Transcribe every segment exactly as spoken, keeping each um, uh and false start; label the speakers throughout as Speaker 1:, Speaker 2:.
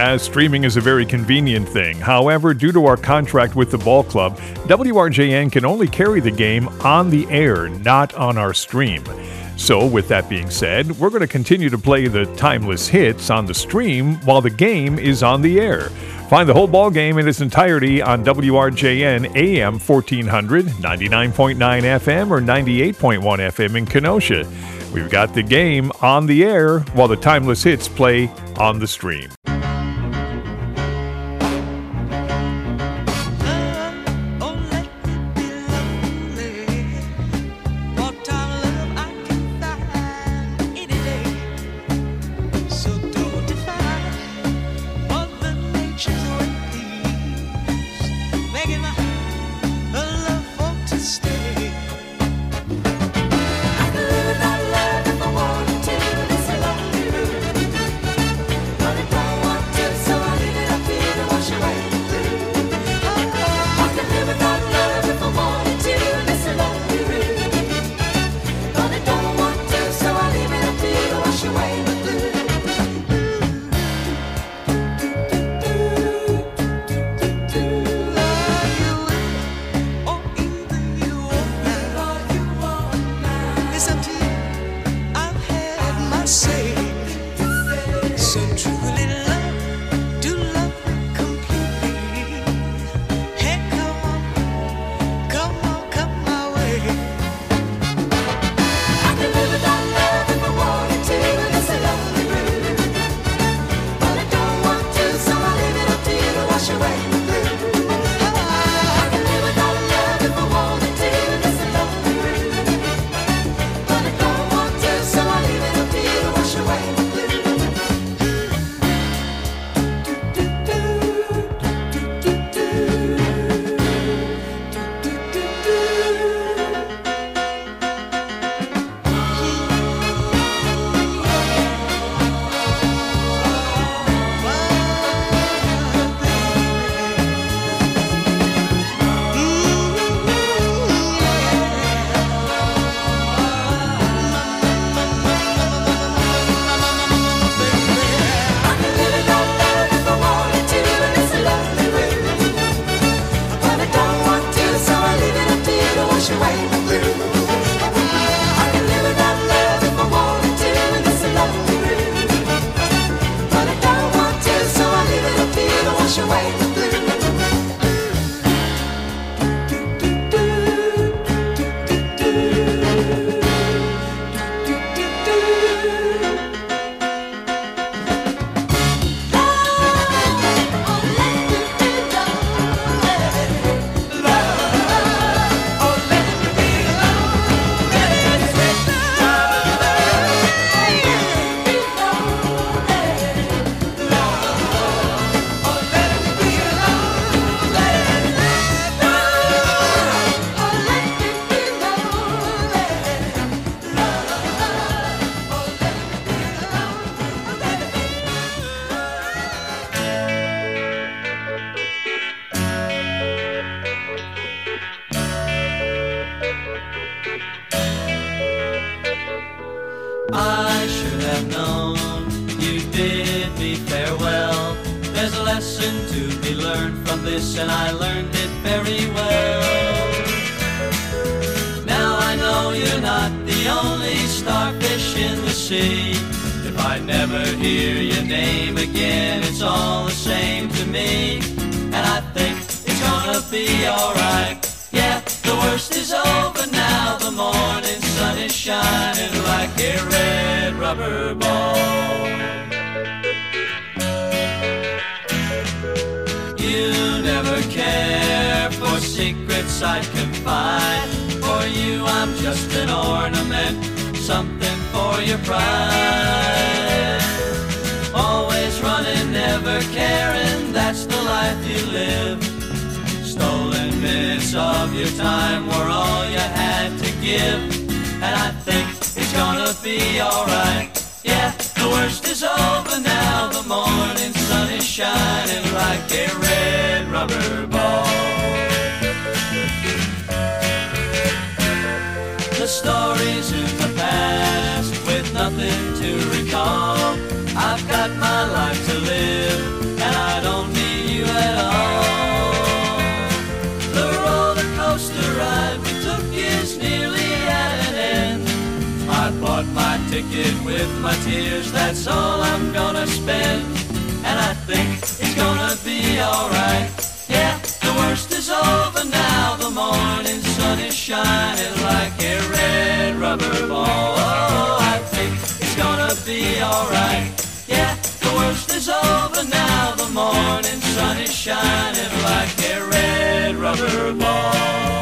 Speaker 1: Yeah, streaming is a very convenient thing. However, due to our contract with the ball club, W R J N can only carry the game on the air, not on our stream. So, with that being said, we're going to continue to play the timeless hits on the stream while the game is on the air. Find the whole ball game in its entirety on W R J N A M fourteen hundred, ninety-nine point nine F M, or ninety-eight point one F M in Kenosha. We've got the game on the air while the timeless hits play on the stream.
Speaker 2: I should have known you bid me farewell. There's a lesson to be learned from this, and I learned it very well. Now I know you're not the only starfish in the sea. If I never hear your name again, it's all the same to me. And I think it's gonna be alright. Yeah, the worst is over now. The morning sun is shining like a red rubber ball. You never care for secrets I confide. For you I'm just an ornament, something for your pride. Always running, never caring, that's the life you live. Stolen minutes of your time were all you had to give. And I think it's gonna be alright. Yeah, the worst is over now. The morning sun is shining like a red rubber ball. The stories in the past with nothing to recall. I've got my life to live, ticket with my tears. That's all I'm gonna spend, and I think it's gonna be alright. Yeah, the worst is over now. The morning sun is shining like a red rubber ball. Oh, I think it's gonna be alright. Yeah, the worst is over now. The morning sun is shining like a red rubber ball.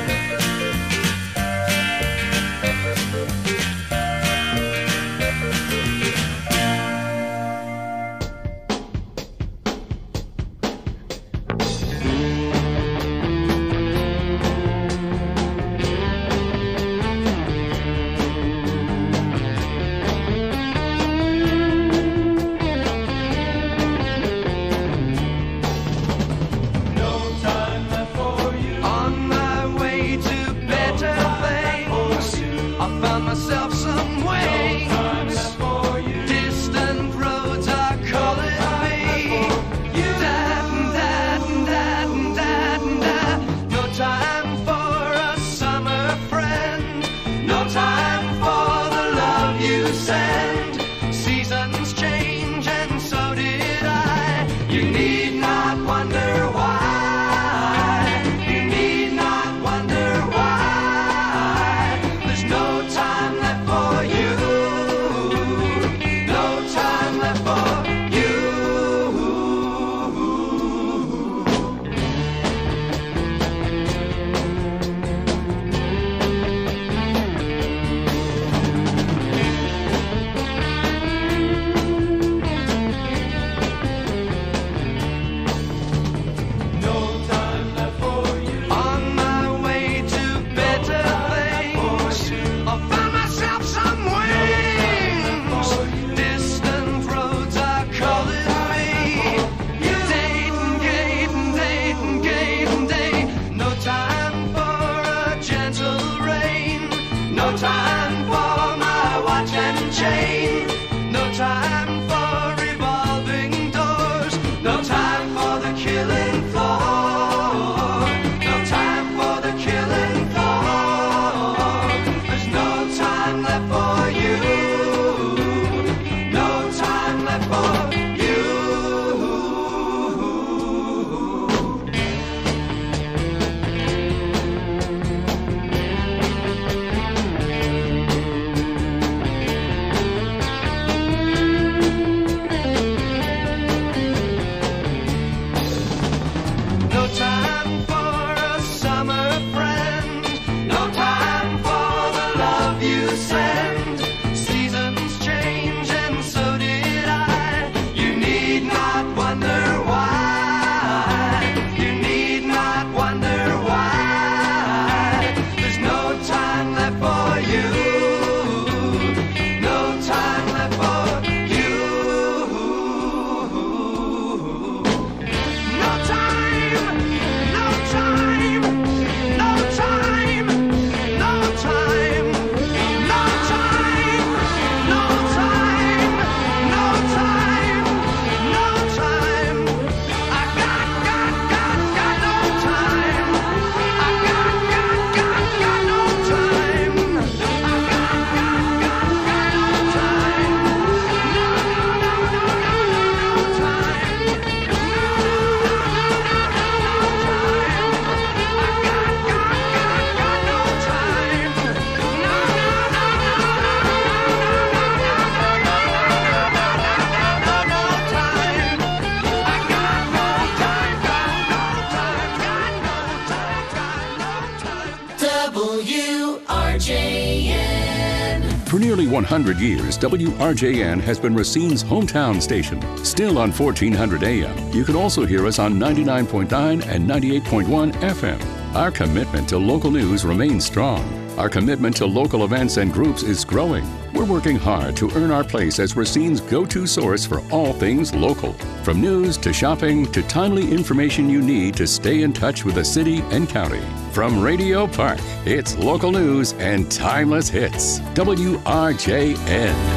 Speaker 3: For nearly one hundred years, W R J N has been Racine's hometown station. Still on fourteen hundred A M, you can also hear us on ninety-nine point nine and ninety-eight point one F M. Our commitment to local news remains strong. Our commitment to local events and groups is growing. We're working hard to earn our place as Racine's go-to source for all things local. From news to shopping to timely information you need to stay in touch with the city and county. From Radio Park, it's local news and timeless hits. W R J N.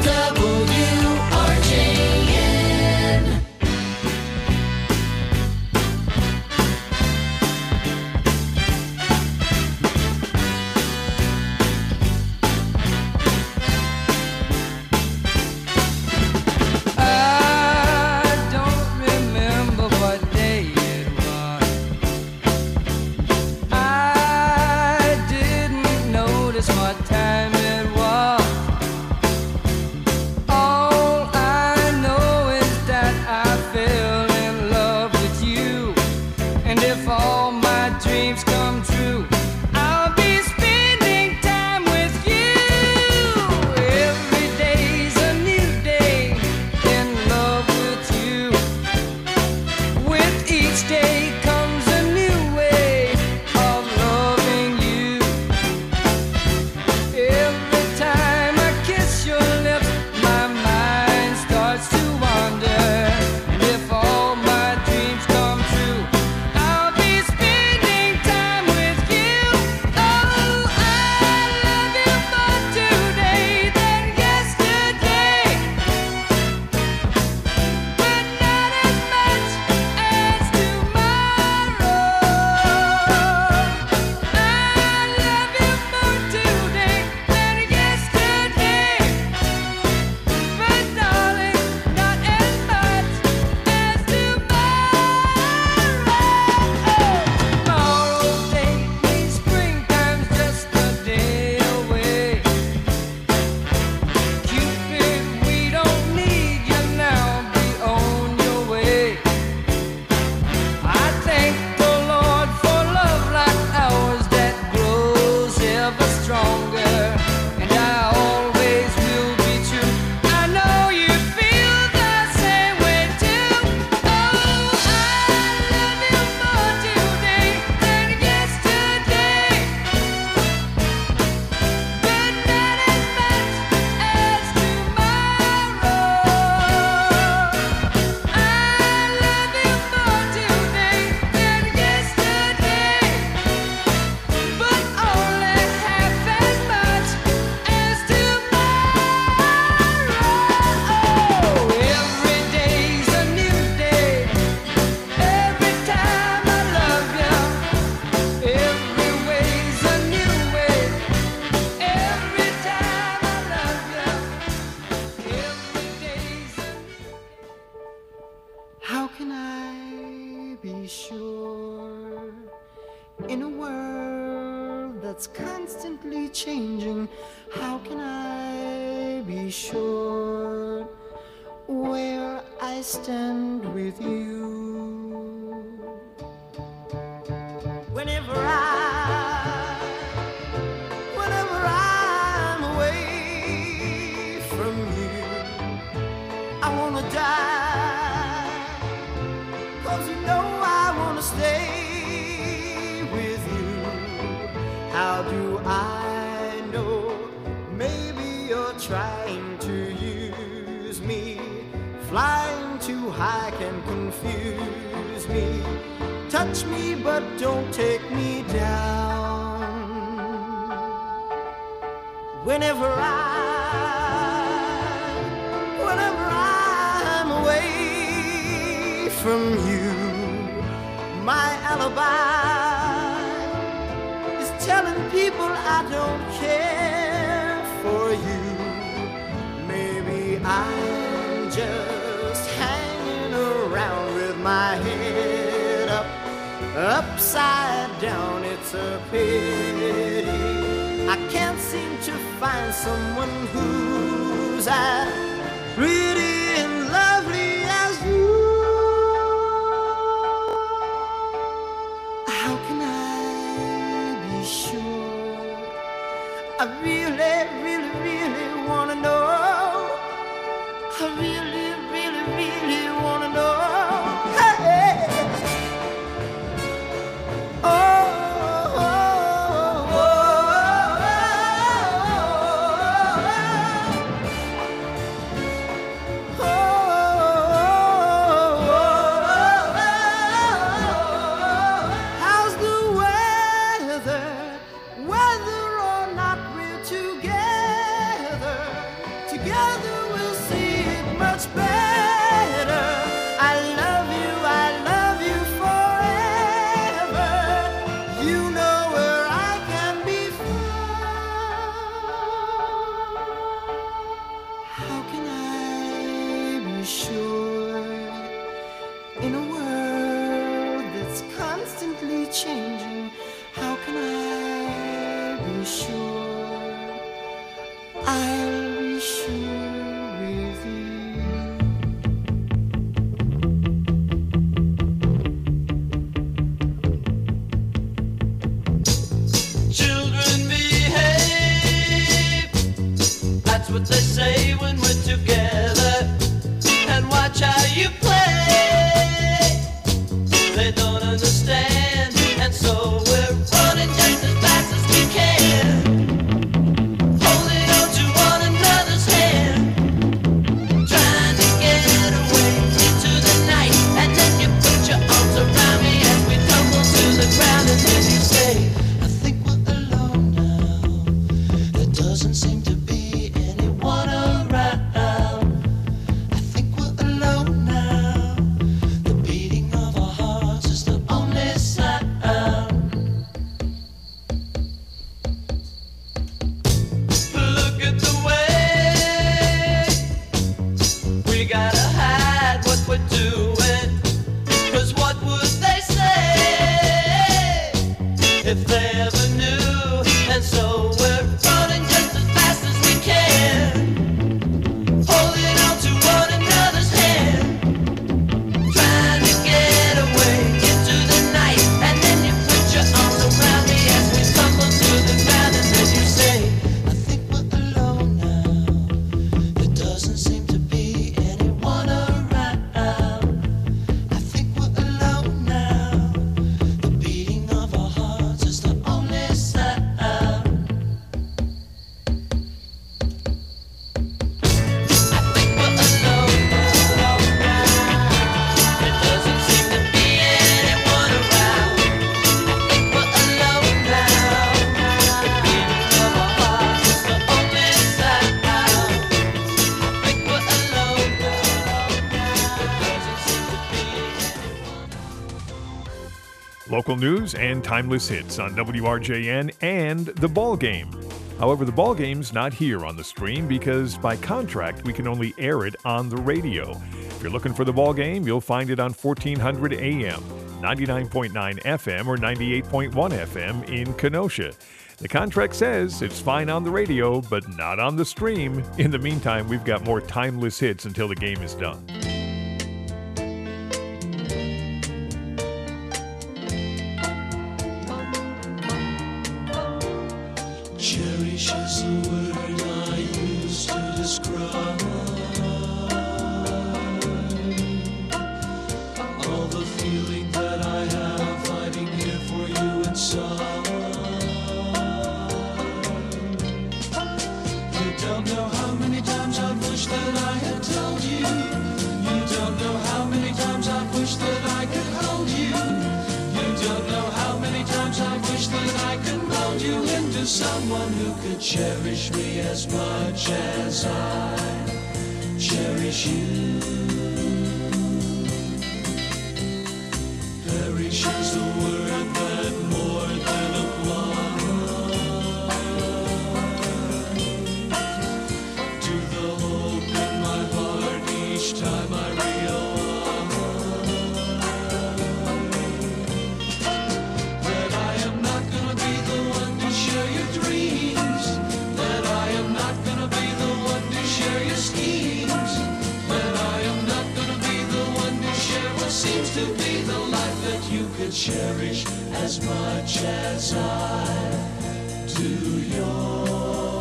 Speaker 2: W R J N.
Speaker 4: if all my dreams come true, I'll be spending time with you. Every day's a new day in love with you. With each day comes a new way of loving you. Every time I kiss your lips, my mind starts to wander. And if all my dreams come true, I'll be spending time with you. Oh, I love you more today than yesterday, but not as much as tomorrow. I love you more today than yesterday, but darling, not as much as tomorrow. Tomorrow's date means springtime's just a day away. Cupid, we don't need you now, be on your way. I thank the Lord for love like ours that grows ever stronger, and I always will be true. I know you feel the same way too. Oh, I love you more today than yesterday, but not as much as tomorrow. I love you more today than yesterday, but only half as much as tomorrow. Every day's a new day. Every time I love you, every way's a new way. Every time I love you, every day's a new. How can I be sure in a world that's constantly changing? How can I be sure where I stand with you? Whenever I, whenever I'm away from you, I wanna die, 'cause you know I wanna stay with you. How do I know? Maybe you're trying to use me. Flying too high can confuse me. Touch me, but don't take me down. Whenever I, whenever I'm away from you, my alibi is telling people I don't care for you. Maybe I'm just hanging around with my head up, upside down. It's a pity I can't seem to find someone who's as pretty and lovely as you. How can I be sure? I really, really, really wanna know. I really, really, really wanna know. Hey. Oh, oh, oh, oh, oh. How's the weather? Whether or not we're together, together we'll see it much better. I love you, I love you forever. You know where I can be found. How can I be sure in a world that's constantly changing? How can I be sure I'll be sure with you?
Speaker 2: understand. And so we're running just as fast as we can, holding on to one another's hand, trying to get away into the night. And then you put your arms around me as we tumble to the ground, and then you say, I think we're alone now. There doesn't seem to be anyone around. I think we're alone now. The beating of our hearts is the only sound. Look at the way we gotta hide what we're doing. 'Cause what would they say if they ever knew? And so we're running just as fast as we can, holding on to one another's hand, trying to get away into the night. And then you put your arms around me as we tumble to the ground, and then you say, I think we're alone now. There doesn't seem to be anyone around. I think we're alone now. The beating of our hearts is the only sound. I think we're alone now. There doesn't seem to be anyone around. I think we're alone now. The beating of our hearts is the only sound. I think we're alone now. There doesn't seem to be anyone.
Speaker 1: Local news and timeless hits on W R J N and The Ball Game. However, The Ball Game's not here on the stream because by contract we can only air it on the radio. If you're looking for The Ball Game, you'll find it on fourteen hundred A M, ninety-nine point nine F M, or ninety-eight point one F M in Kenosha. The contract says it's fine on the radio, but not on the stream. In the meantime, we've got more timeless hits until the game is done.
Speaker 2: Cherish is the word I use to describe all the feeling that I have hiding here for you inside. You don't know how many times I've wished that I had told you. You don't know how many times I've wished that I could hold you. You don't know how many times I've wished that I could mold you into someone who could cherish me as much as I cherish you. Perish is the word that more than applies to the hope in my heart each time I realize that I am not gonna be the one to share your dreams, that I am not gonna be the one to share your schemes, that I am not gonna be the one to share what seems to be the life that you could cherish as much as I do yours.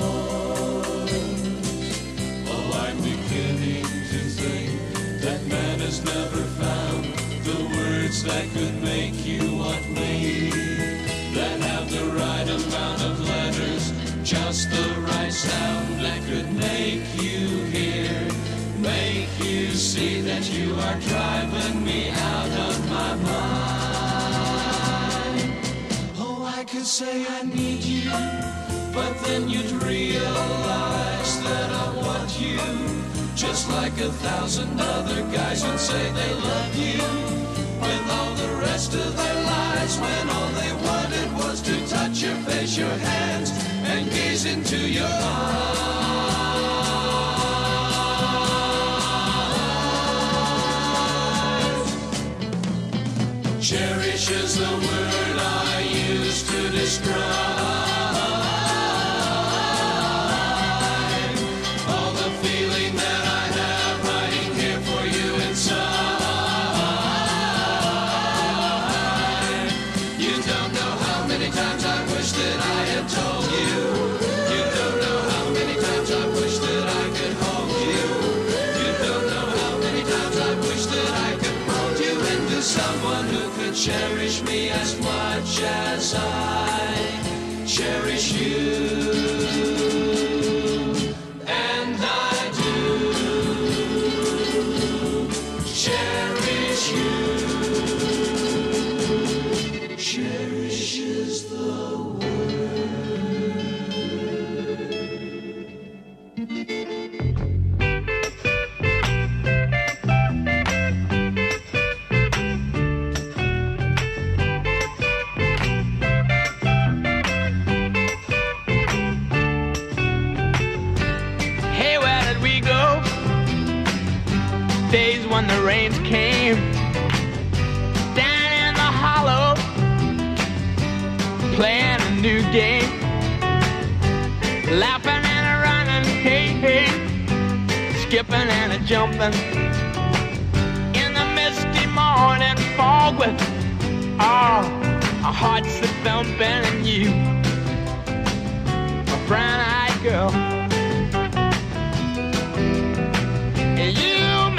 Speaker 2: Oh, I'm beginning to think that man has never found the words that could make you want me, that have the right amount of letters, just the right sound that could make you hear, make you see that you are driving me out of my mind. Oh, I could say I need you, but then you'd realize that I want you, just like a thousand other guys would say they love you, with all the rest of their lives, when all they wanted was to touch your face, your hands, and gaze into your eyes. Cherish is the word I use to describe all the feeling that I have hiding here for you inside. You don't know how many times I wish that I had told you. You don't know how many times I wish that I could hold you. You don't know how many times I wish that I could mold you into someone who could cherish me me as much as I cherish you. And I do cherish you. Cherish is the
Speaker 5: days when the rains came down in the hollow, playing a new game, laughing and a running, hey, hey, skipping and a jumping in the misty morning fog with oh, our hearts a thumping and you, a brown-eyed girl. And you,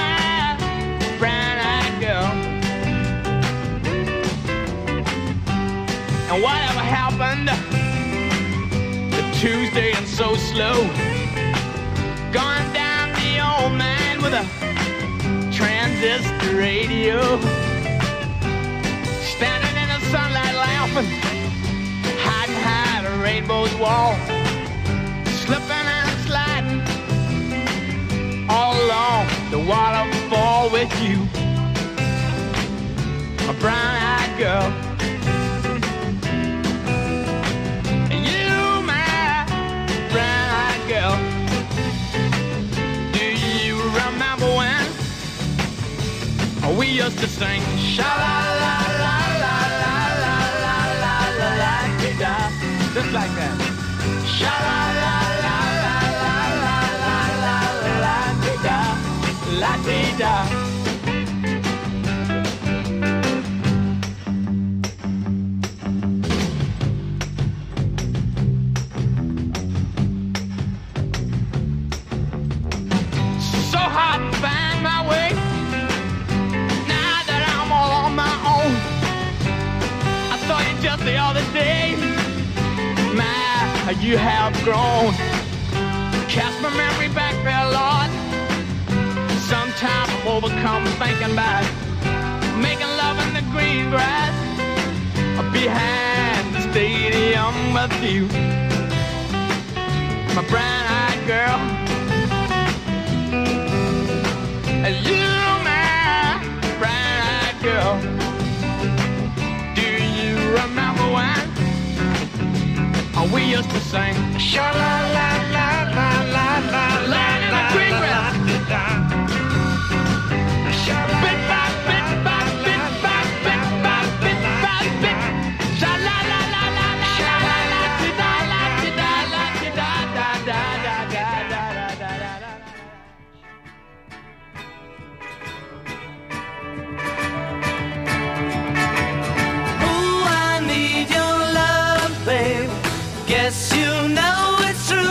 Speaker 5: and whatever happened to Tuesday and so slow, going down the old man with a transistor radio, standing in the sunlight laughing, hiding behind a rainbow's wall, slipping and sliding all along the waterfall with you, a brown-eyed girl. We used to sing sha la la la la la la la la la la dee da, just like that. Sha la la la la la la la la la dee da, la dee da. So hard to find my way. Just the other day, my, you have grown. Cast my memory back there, Lord. Sometimes I'm overcome thinking about making love in the green grass behind the stadium with you, my brown-eyed girl. You, my brown-eyed girl. Remember when oh, we used to sing sha la la la la la la la in the green grass. Bit by bit by bit by bit by bit by bit. Sha la la la la la la la da la da la da da da da da da da da.
Speaker 2: Guess you know it's true.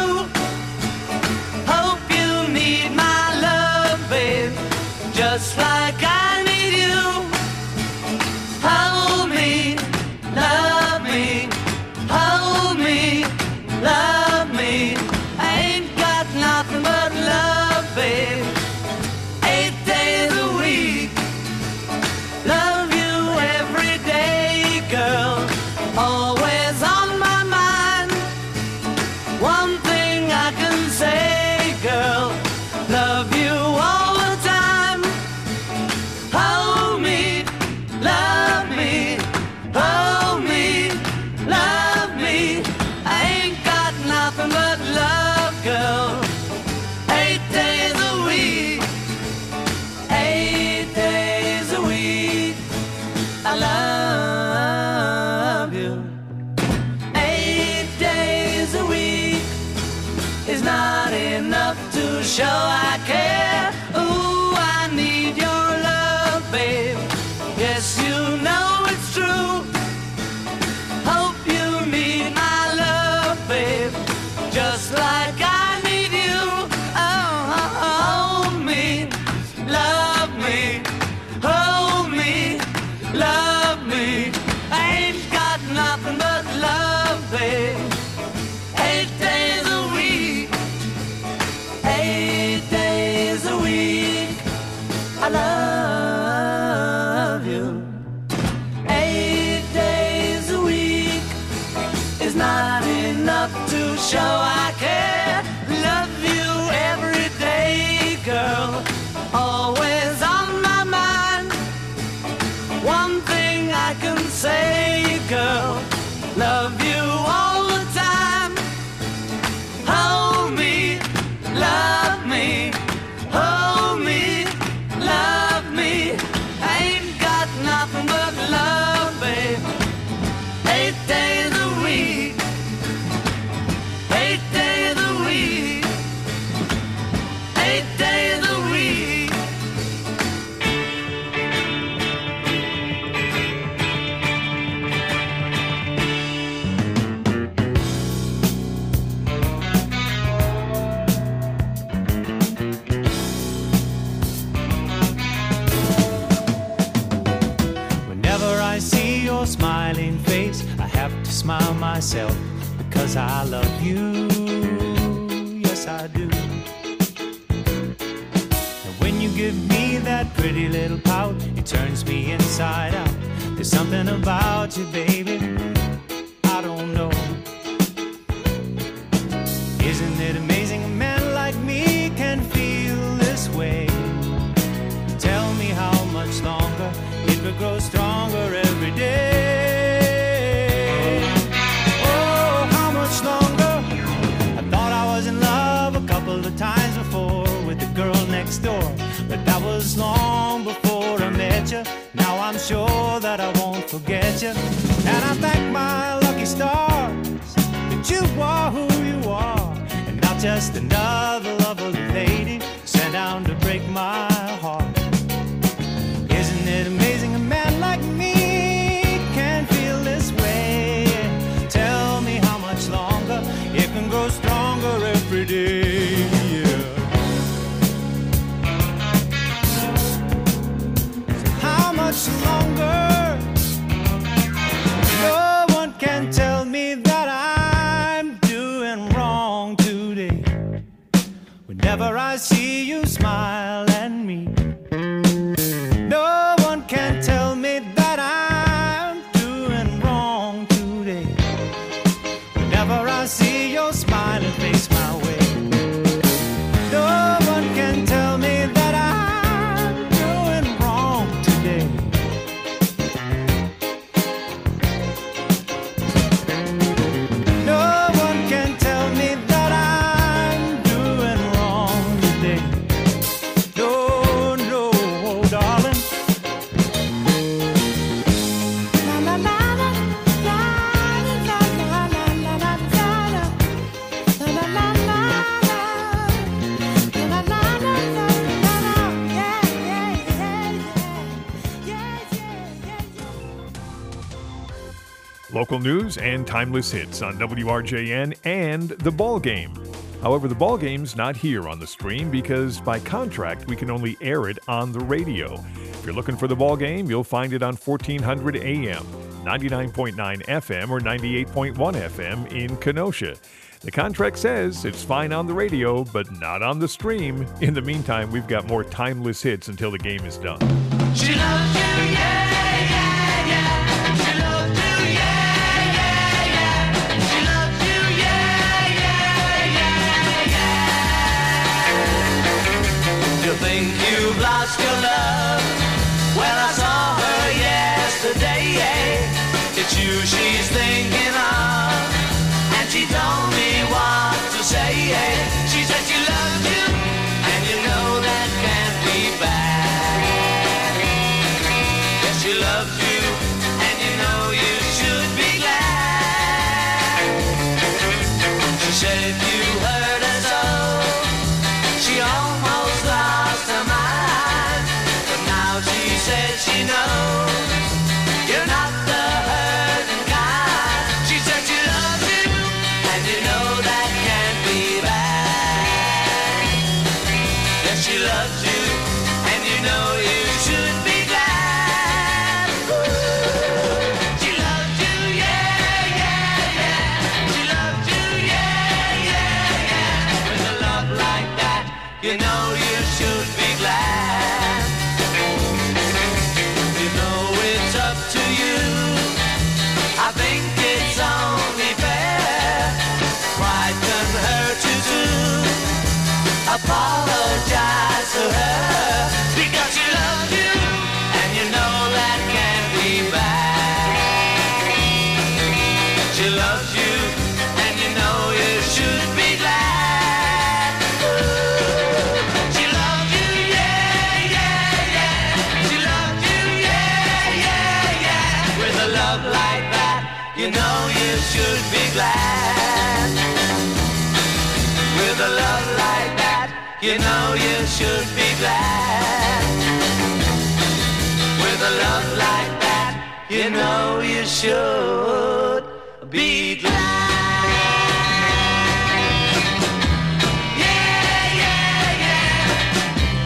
Speaker 6: your smiling face, I have to smile myself because I love you. Yes, I do. And when you give me that pretty little pout, it turns me inside out. There's something about you, baby, I don't know. Isn't it amazing a man like me can feel this way? Tell me how much longer it will grow stronger every day. Oh, how much longer? I thought I was in love a couple of times before with the girl next door, but that was long before I met you. Now I'm sure that I won't forget you, and I thank my lucky stars that you are who you are, and not just another lovely lady sent down to break my heart. Isn't it amazing a man like me can feel this way? Tell me how much longer it can grow stronger every day. Yeah. How much longer? No one can tell me that I'm doing wrong today. Whenever I see you smile at me, no one can tell me that I'm doing wrong today. Whenever I see your smiling face my way, no one can tell me that I'm doing wrong today. No one can tell me that I'm doing wrong today. No, no, darling.
Speaker 1: Local news and timeless hits on W R J N and The Ball Game. However, The Ball Game's not here on the stream because by contract we can only air it on the radio. If you're looking for The Ball Game, you'll find it on fourteen hundred A M, ninety-nine point nine F M, or ninety-eight point one F M in Kenosha. The contract says it's fine on the radio, but not on the stream. In the meantime, we've got more timeless hits until the game is done.
Speaker 2: She loves you, yeah, yeah, yeah. She loves you, yeah, yeah, yeah. She loves you, yeah, yeah, yeah, yeah. You think you've lost your love? Well, I saw her yesterday. It's you she's thinking of, and she told me what to say. She said she loves you, and you know that can't be bad. Yes, she loves you, and you know you should be glad. She said if you hurt her so, she almost lost her mind. But now she says she knows you're not the hurting kind. She said she loves you, and you know that can't be bad. Yes, she loves you, and you know you should be glad. She loves you, yeah, yeah, yeah. She loves you, yeah, yeah, yeah. With a love like that, you know you should be glad. You know it's up to you. I think it's only fair. Pride can hurt you too. Apologize to her because she loves you, and you know that can't be bad. She loves you, and you know you should be glad. She loves you, yeah, yeah, yeah. She loves you, yeah, yeah, yeah. With a love like that, you know you should be glad. With a love like that, you know you should be glad. With a love like that, you know you should be glad. Yeah, yeah, yeah.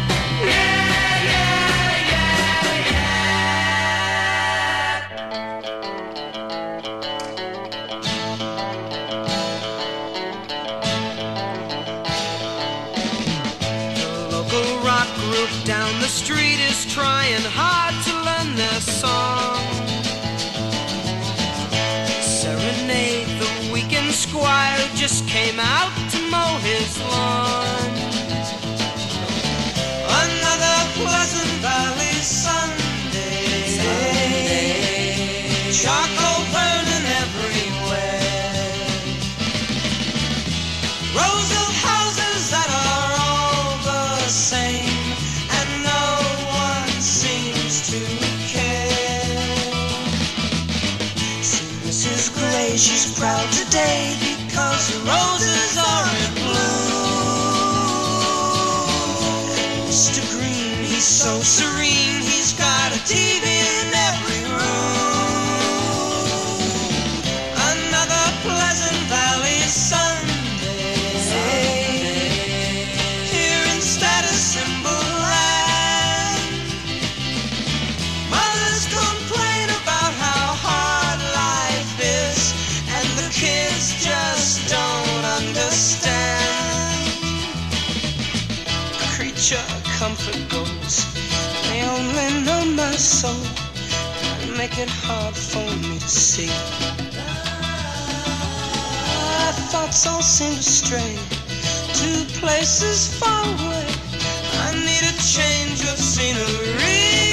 Speaker 2: Yeah, yeah, yeah, yeah.
Speaker 7: street is trying hard to learn their song. Serenade the weekend squire who just came out to mow his lawn. Another Pleasant Valley Sunday, Sunday. Charcoal burning everywhere. Rows of houses that are all the same, and no one seems to care. See Missus Gray, she's proud today because the roses are in bloom. And Mister Green, he's so serene, he's got a T V in every room. Another Pleasant Valley Sunday, Sunday. Here in Status Symbol Land. Mothers complain about how hard life is, and the kids just don't understand. Creature comfort goes, they only know my soul and make it hard for me to see. My thoughts all seem to stray to places far away. I need a change of scenery.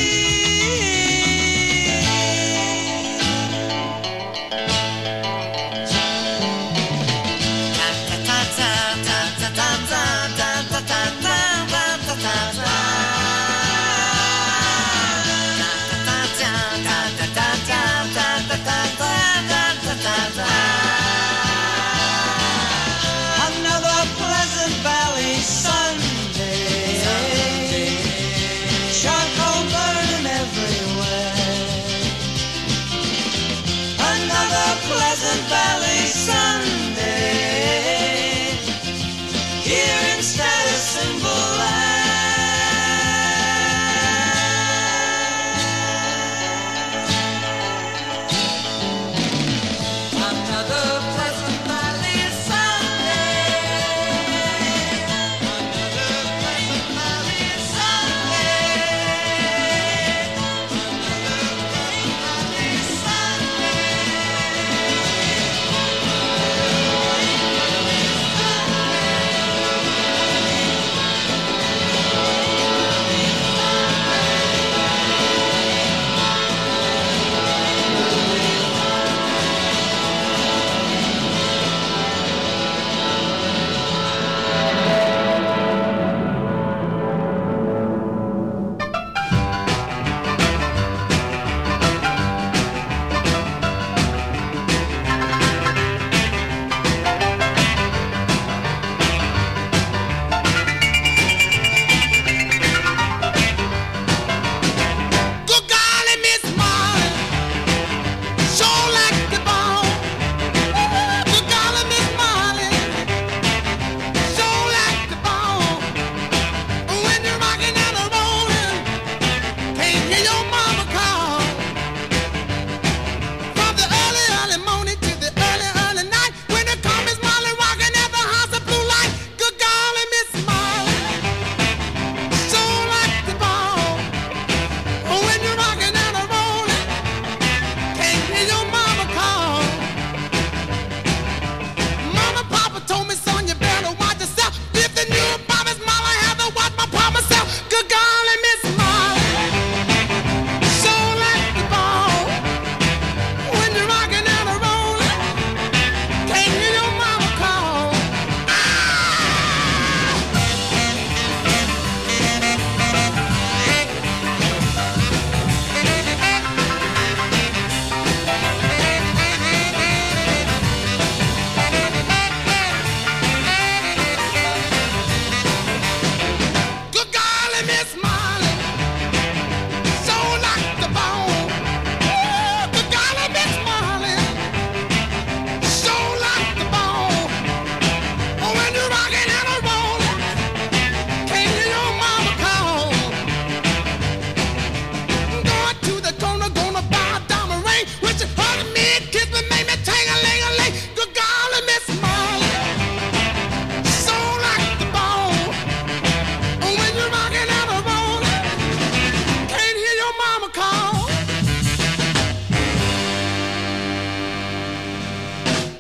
Speaker 7: Another Pleasant Valley Sunday, Sunday. Charcoal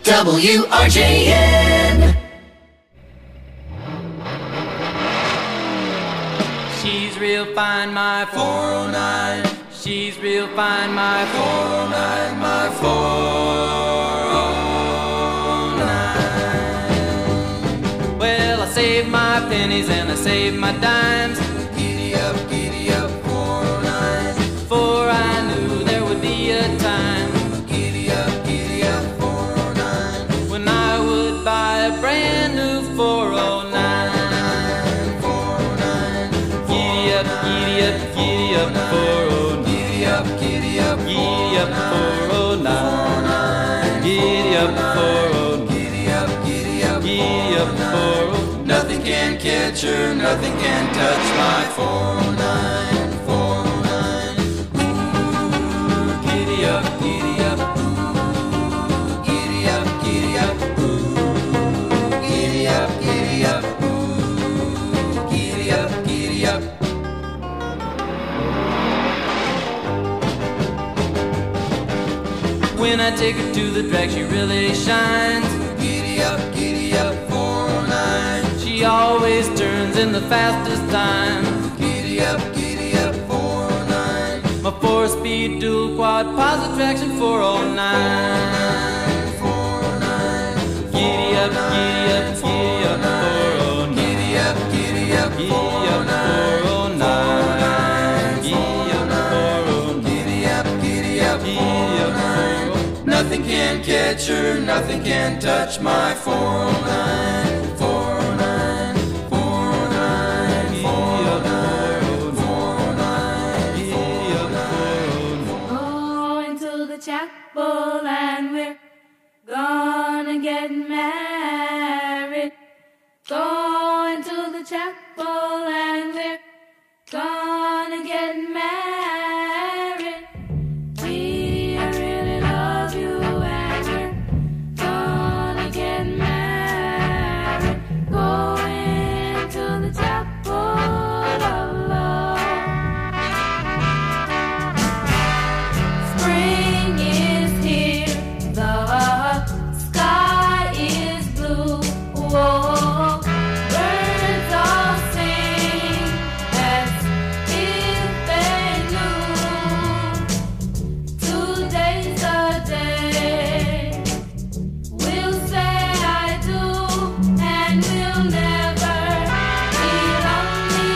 Speaker 2: W R J N.
Speaker 8: She's real fine, my four oh nine. She's real fine, my four oh nine, my four oh nine. Well, I saved my pennies and I saved my dimes. Giddy up, giddy up, four oh nine. For I knew there would be a time. Giddy up, giddy up, four oh nine. When I would buy a brand new four oh nine. Giddy up, giddy up, giddy up, four oh nine. Giddy up, giddy up, giddy up, four oh nine. Giddy up, four oh nine. Giddy up, giddy up, giddy up, four oh nine. Nothing can catch her, nothing can touch my four oh nine, four oh nine. Ooh, giddy up, giddy up, ooh, giddy up, giddy up, ooh, giddy up, giddy up, ooh, giddy up, giddy up. When I take her to the track, she really shines. Giddy up, giddy up, four oh nine. She always turns in the fastest time. Giddy up, giddy up, four oh nine. My four-speed dual quad positive traction four oh nine. four oh nine. Giddy up, giddy up, giddy up, four oh nine. Giddy up, giddy up, giddy up, four oh nine. Giddy up, four oh nine. Giddy up, giddy up, giddy up, four oh nine. Nothing can catch her, nothing can touch my four oh nine, four oh nine, four oh nine, four oh nine, four oh nine, four oh nine.
Speaker 9: Going to the chapel and we're gonna get married. Going to the chapel and we're gonna get married. Gee, I really love you and we're gonna get married. Going to the chapel of love. Spring is here, the sky is blue. Whoa, birds all sing as if they knew. Today's the day we'll say I do, and we'll never be lonely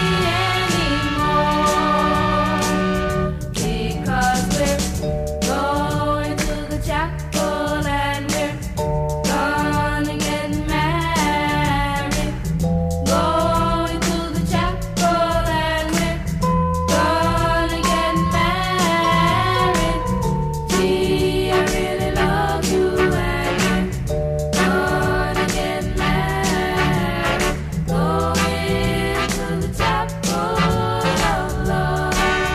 Speaker 9: anymore. Because we're going to the chapel and we're gonna get married. Going to the chapel and we're gonna get married. Gee, I really love you and we're gonna get married. Going to the chapel of love.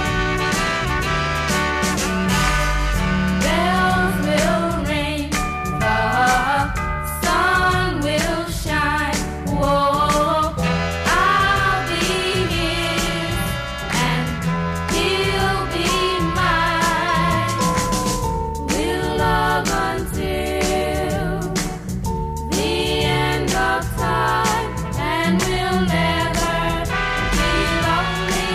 Speaker 9: Bells will ring, the sun will shine. Whoa, I'll be his and he'll be mine. We'll love until the end of time, and we'll never be lonely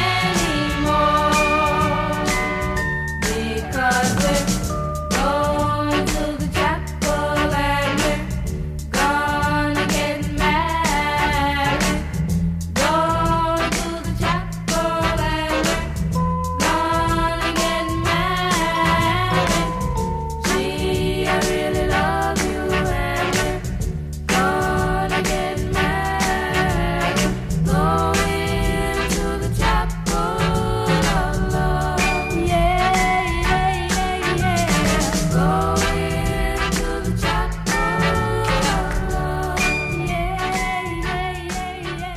Speaker 9: anymore. Because we're going to the chapel and we're gonna get married. Going to the chapel and we're gonna get married. Gee, I really love you and we're gonna get married. Going to the chapel of love. Yeah, yeah, yeah, yeah. Going to the chapel of love. Yeah, yeah, yeah, yeah.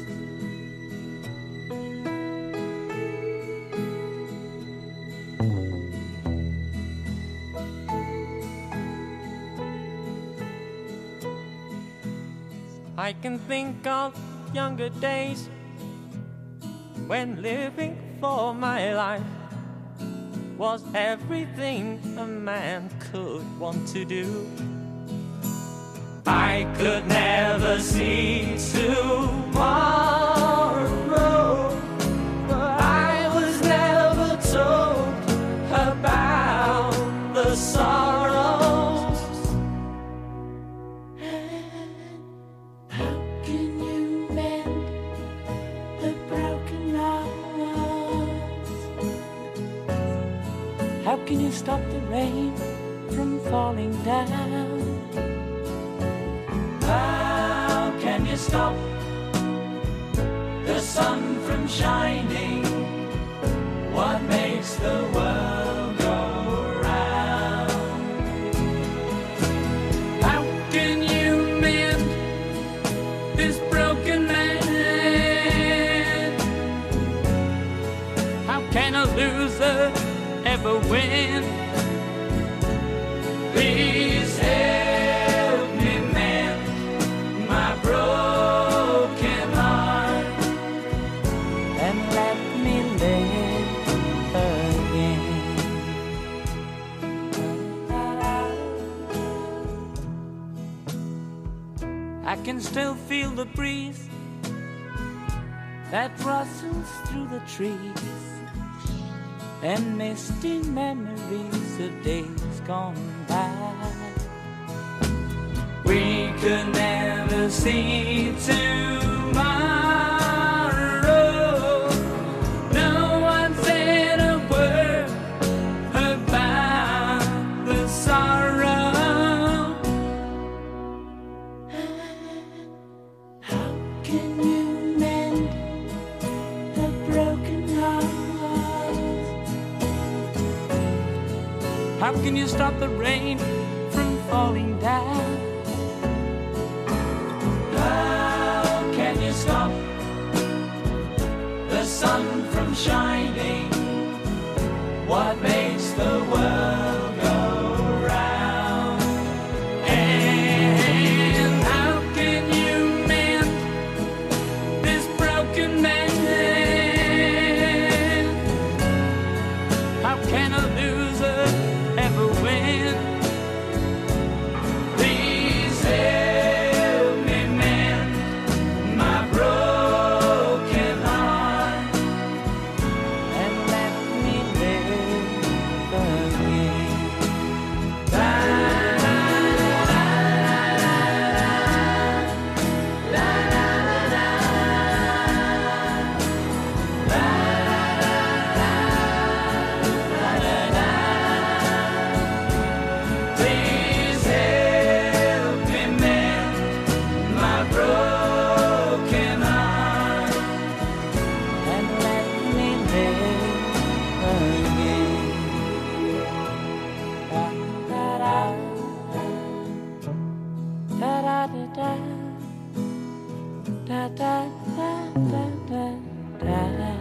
Speaker 10: I can think of younger days when living for my life was everything a man could want to do.
Speaker 2: I could never see tomorrow, but I was never told about the sorrows.
Speaker 9: How can you mend the broken hearts? How can you stop the rain from falling down?
Speaker 2: How can you stop the sun from shining? What makes the world go round?
Speaker 9: How can you mend this broken man? How can a loser ever win?
Speaker 2: Please help me mend my broken heart
Speaker 9: and let me live again. I can still feel the breeze that rustles through the trees and misty memories of days gone by.
Speaker 2: We could never see tomorrow.
Speaker 9: No one said a word about the sorrow. How can you mend the broken heart? How can you stop the rain from falling down?
Speaker 2: How can you stop the sun from shining? What makes the world go round?
Speaker 9: And how can you mend this broken man? How can a loser ever win?
Speaker 2: Please help me mend my broken heart
Speaker 9: and let me live again.
Speaker 2: Please help me mend my broken heart
Speaker 9: And let me live again. Da da da da da da da da da da da da.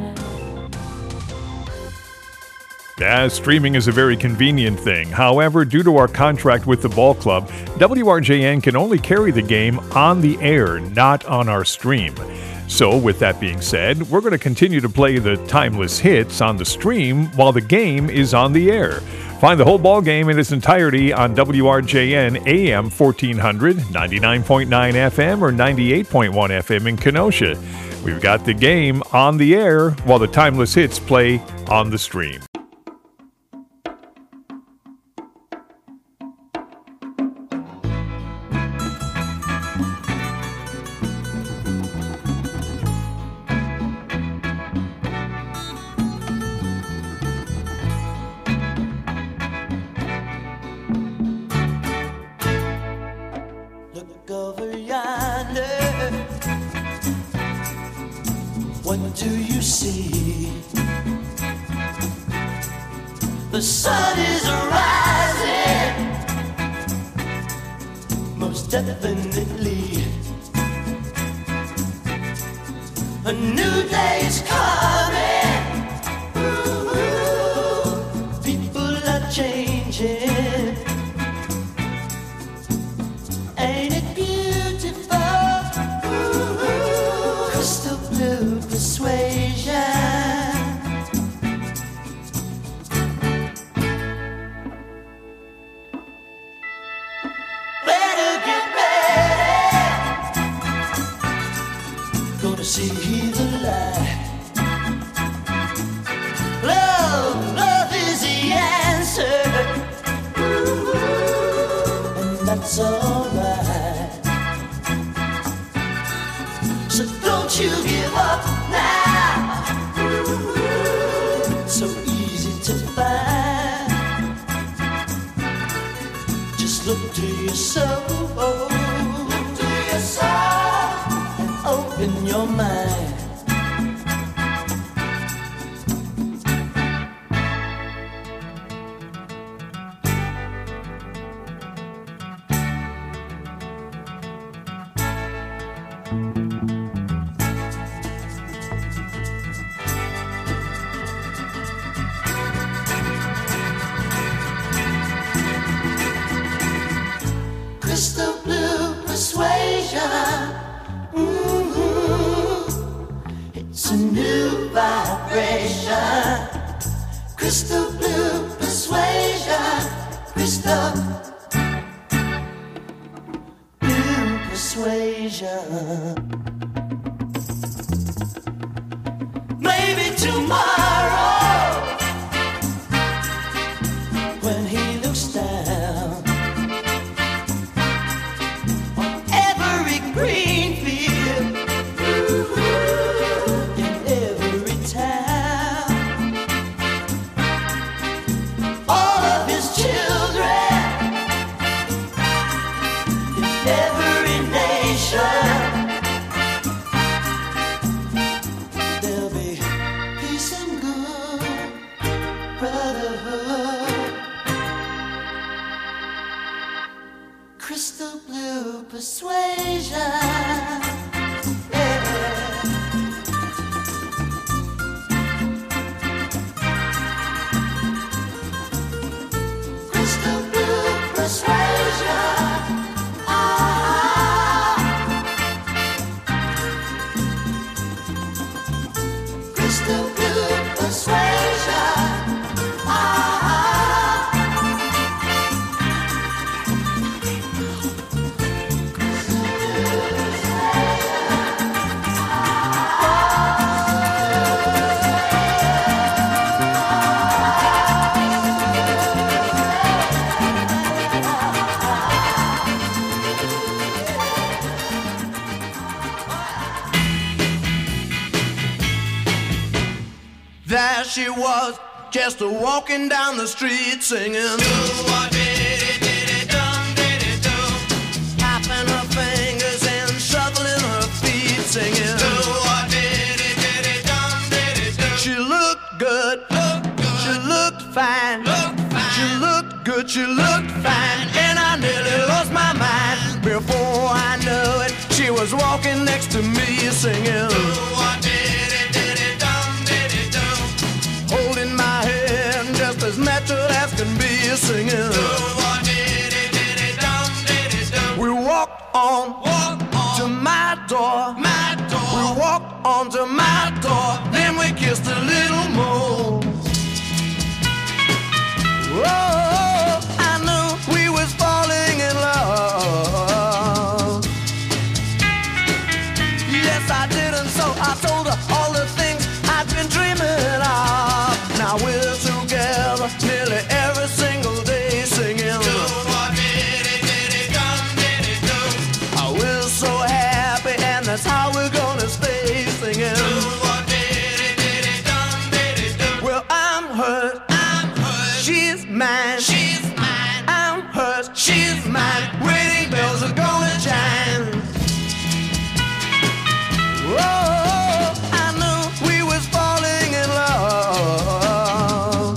Speaker 1: Yeah, streaming is a very convenient thing. However, due to our contract with the ball club, W R J N can only carry the game on the air, not on our stream. So, with that being said, we're going to continue to play the timeless hits on the stream while the game is on the air. Find the whole ball game in its entirety on W R J N A M fourteen hundred, ninety-nine point nine F M, or ninety-eight point one F M in Kenosha. We've got the game on the air while the timeless hits play on the stream.
Speaker 7: Look over yonder. What do you see? The sun is rising, most definitely. A new day's coming. Ooh, people are changing. Ain't it beautiful? Ooh, crystal blue persuasion. Better get ready. see the light. Love, love is the answer, and that's alright. So don't you give up now. So easy to find. Just look to yourself, look to yourself, and open your mind. Crystal blue persuasion, mm-hmm. It's a new vibration. Crystal blue persuasion, crystal blue persuasion. Maybe tomorrow, when he looks down green field, in every town, all of his children, in every nation, there'll be peace and good brotherhood. Crystal blue persuasion.
Speaker 11: There she was, just a walking down the street singing. Tapping her fingers and shuffling her feet singing. She looked good, she looked fine, she looked good, she looked fine, and I nearly lost my mind. Before I knew it, she was walking next to me singing. Holding my hand just as natural as can be singing. We walked on, to my door. my door. We walked on to my door. Then we kissed a little more. Oh, I knew we was falling in love. Yes, I did, and so I told her all the things I'd been dreaming of. Now we're together nearly every single day singing. Oh, we're so happy, and that's how we're gonna stay singing. Well, I'm hurt, I'm hurt. She's mine, she's mine. I'm hurt, she's mine. Wedding bells are gonna chime. Oh, I knew we was falling in love.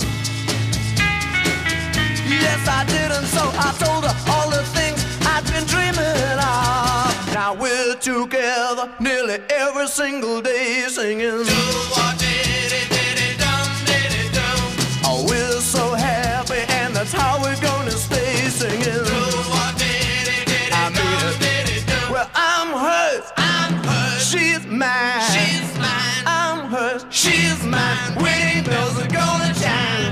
Speaker 11: Yes, I did, and so I told her all the things I'd been dreaming of. Now we're together nearly every single day singing. Oh, we're so happy, and that's how we're gonna stay singing. I mean it. Well, I'm hers, I'm hers. She's mine, she's mine. I'm hers, she's mine. Wedding bells are gonna chime.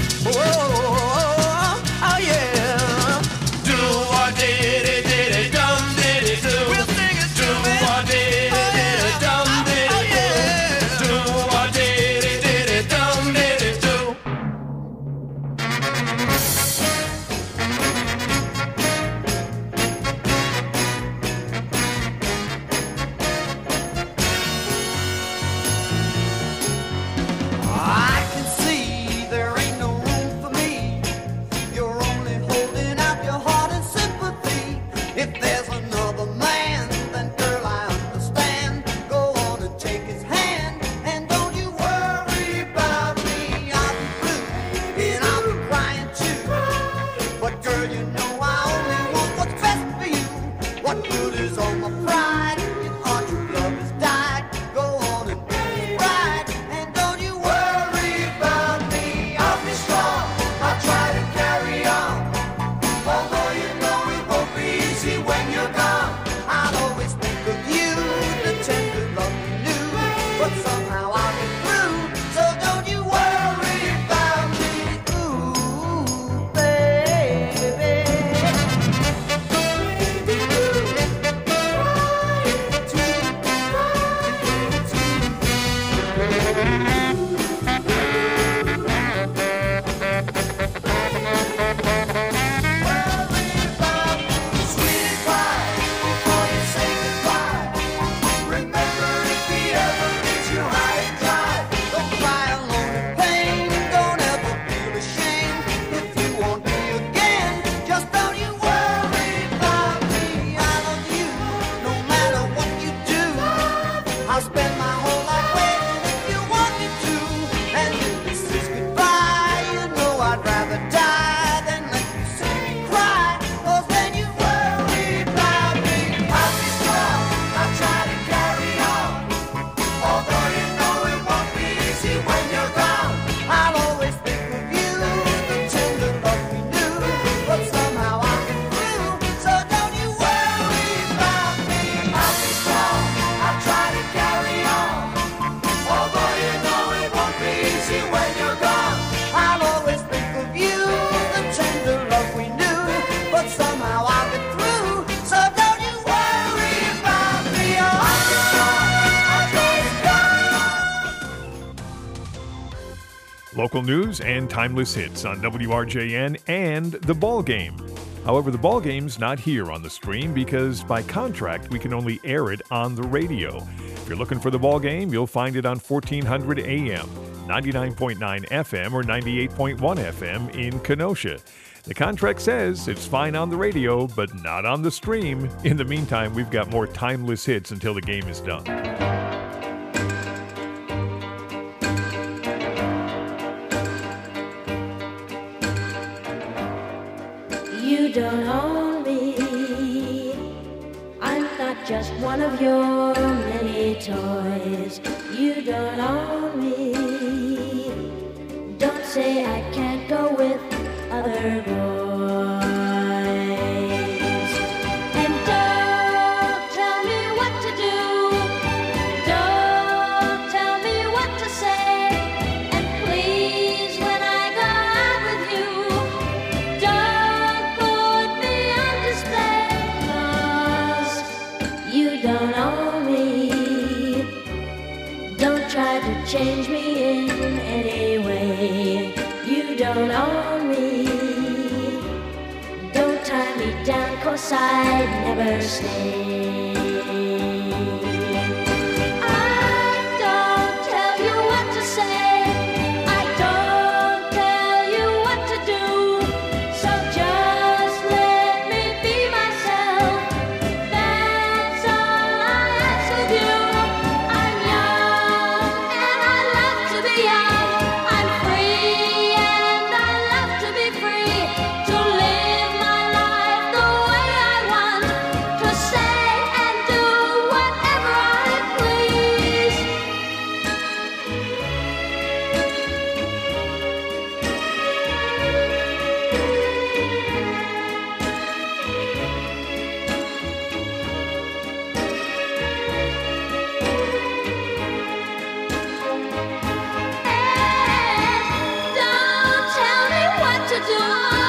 Speaker 11: Oh, oh yeah. Do what did it, did it, dum did it do. We'll sing it to me. Do what did it, did it, dum did
Speaker 1: Local news and timeless hits on W R J N and The Ball Game. However, The Ball Game's not here on the stream because by contract we can only air it on the radio. If you're looking for The Ball Game, you'll find it on fourteen hundred A M, ninety-nine point nine F M, or ninety-eight point one F M in Kenosha. The contract says it's fine on the radio, but not on the stream. In the meantime, we've got more timeless hits until the game is done.
Speaker 12: You don't own me. I'm not just one of your many toys. You don't own me. Don't say I can't go with other boys. And don't tell me what to do. Don't tell me what to say. And please, when I go out with you, don't put me on display. 'Cause you don't own me. Don't try to change me in any way. You don't own me. Don't tie me down, 'cause I'd never stay. I don't tell you what to say. I don't tell you what to do. So just let me be myself. That's all I ask of you. I'm young and I love to be young. I'm free and I love to be free. To live my life the way I want. To say and do whatever I please. Don't tell me what to do.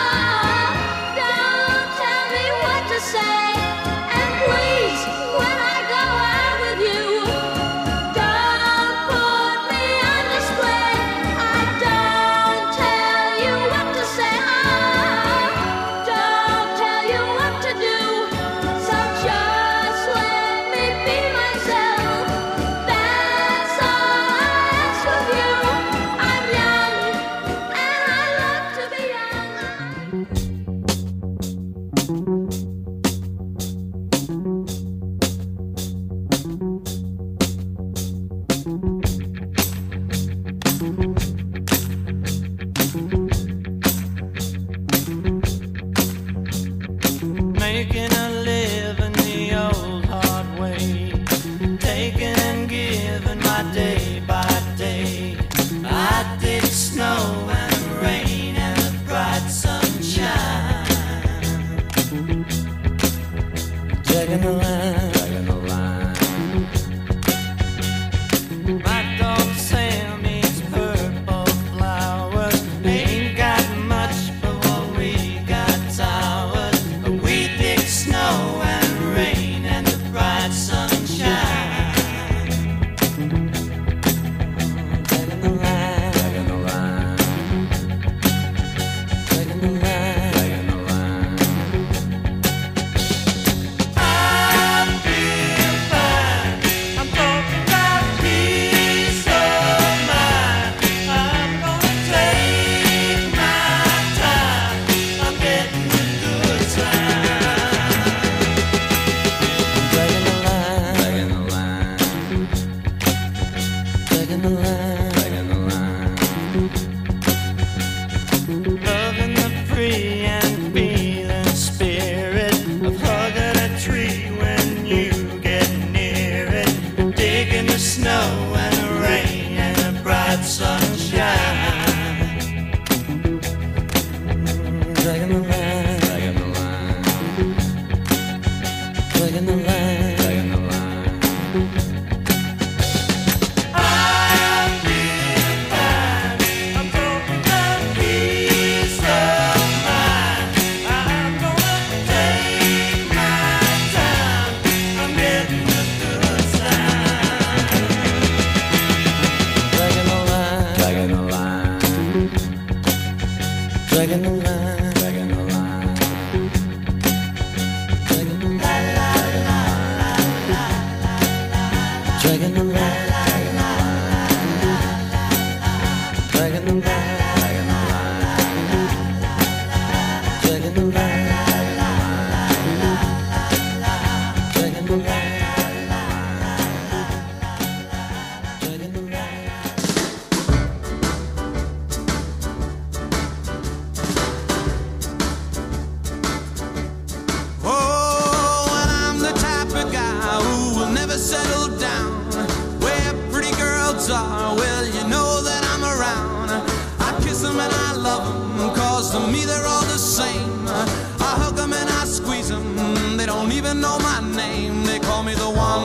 Speaker 12: Don't tell me what to say. And please, when I go out with you, don't put me on display. I don't tell you what to say. Don't tell you what to do. So just let me be myself. That's all I ask of you. I'm young and I love to be young.
Speaker 6: Making a living the old hard way, taking and giving my day by day. I did snow and rain and the bright sunshine. Taking the line, taking the line. My dog Sam eats purple flowers. Ain't got much, but what we got towers. But we dig snow and rain and the bright sunshine. Taking the line, taking the line. Taking the line, taking the line. I
Speaker 13: are, well, you know that I'm around. I kiss them and I love them, cause to me they're all the same. I hug them and I squeeze them, they don't even know my name.